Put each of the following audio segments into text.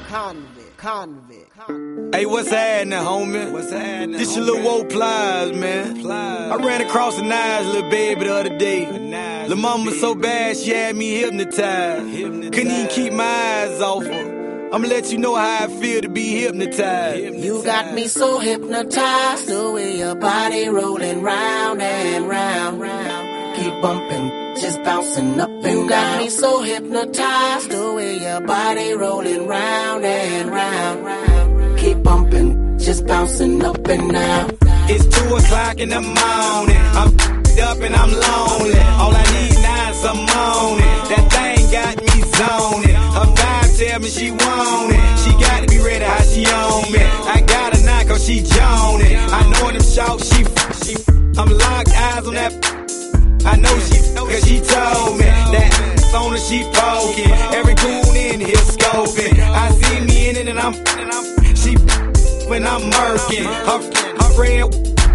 Hey, what's happening, homie? What's happening? This your little Woe Plies, man. I ran across a nice little baby the other day. Lil' mama so bad she had me hypnotized. Couldn't even keep my eyes off her. I'ma let you know how I feel to be hypnotized. You got me so hypnotized, the way your body rolling round and round. Keep bumping, just bouncing up and down. You got me so hypnotized, the way your body rolling round and round. Keep bumping, just bouncing up and down. It's 2 o'clock in the morning. I'm up and I'm lonely. All I need now is some morning. That thing got me zoning. Her vibe tell me she want it. She got to be ready how she on me. I got her now cause she joning. I know them shout she I'm locked eyes on that. I know she cause she told me that on her she poking. Every goon in here scoping. I see me in it and she when I'm murking. Her red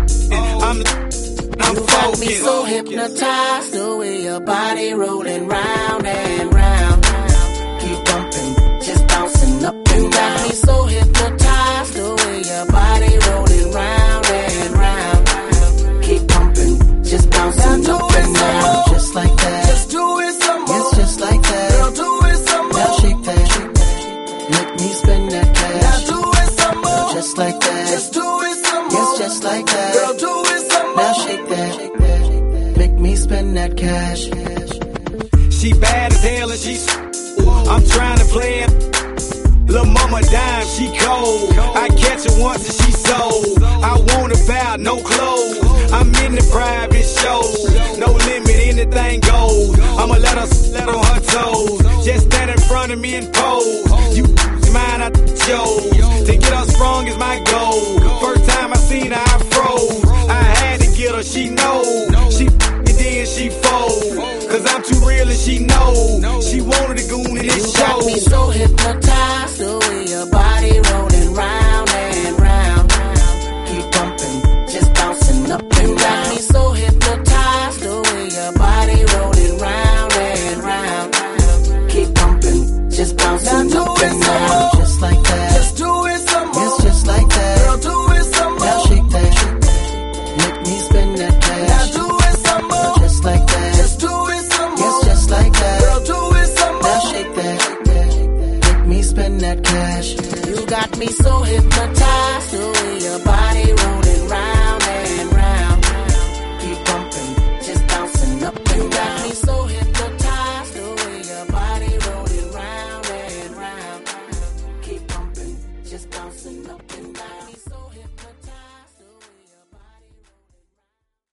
I'm you got me so hypnotized, the way your body rolling round and round. Keep bumping, just bouncing up and down. You got me so hypnotized, the way your body rolling round and round. Keep bumping, just bouncing up and down. Just like that. Just do it some more. Yes, just like that. Girl, do it some more. Now shake that. Make me spend that cash. Now do it some more. Just like that. Just do it some more. Yes, just like that. Girl, do it some more. Now shake that. Make me spend that cash. She bad as hell and she's I'm trying to play it. Lil' mama dime, she cold. I catch her once and she sold. I want her bout, no clothes. I'm in the private shows. No limit, anything goes. I'ma let her on her toes. Just stand in front of me and pose. You mine, I chose. To get her sprung is my goal. First time I seen her, I froze. I had to get her, she know. She and then she fold. Cause I'm too real and she know. She wanted a goon in this show. You got me so hypnotized, the way your body rolling round and round. Keep bumping, just bouncing up and down. You got me so hypnotized, the way your body rolling round and round. Keep bumping, just bouncing up and down. Just like that. Just do it some more. Yes, just like that. Girl, do it some more. Now shake that. Make me spend that cash. Now do it some more. Just like that. Just do it some more. Yes, just like that. Girl, do it some more. Now shake that. Make me spend that cash. You got me so hypnotized, the way your body rolling round and round. Keep bumping, just bouncing up and down. You got me so hypnotized, the way your body rolling round and round. Keep bumping, just bouncing up and down. You got me so hypnotized.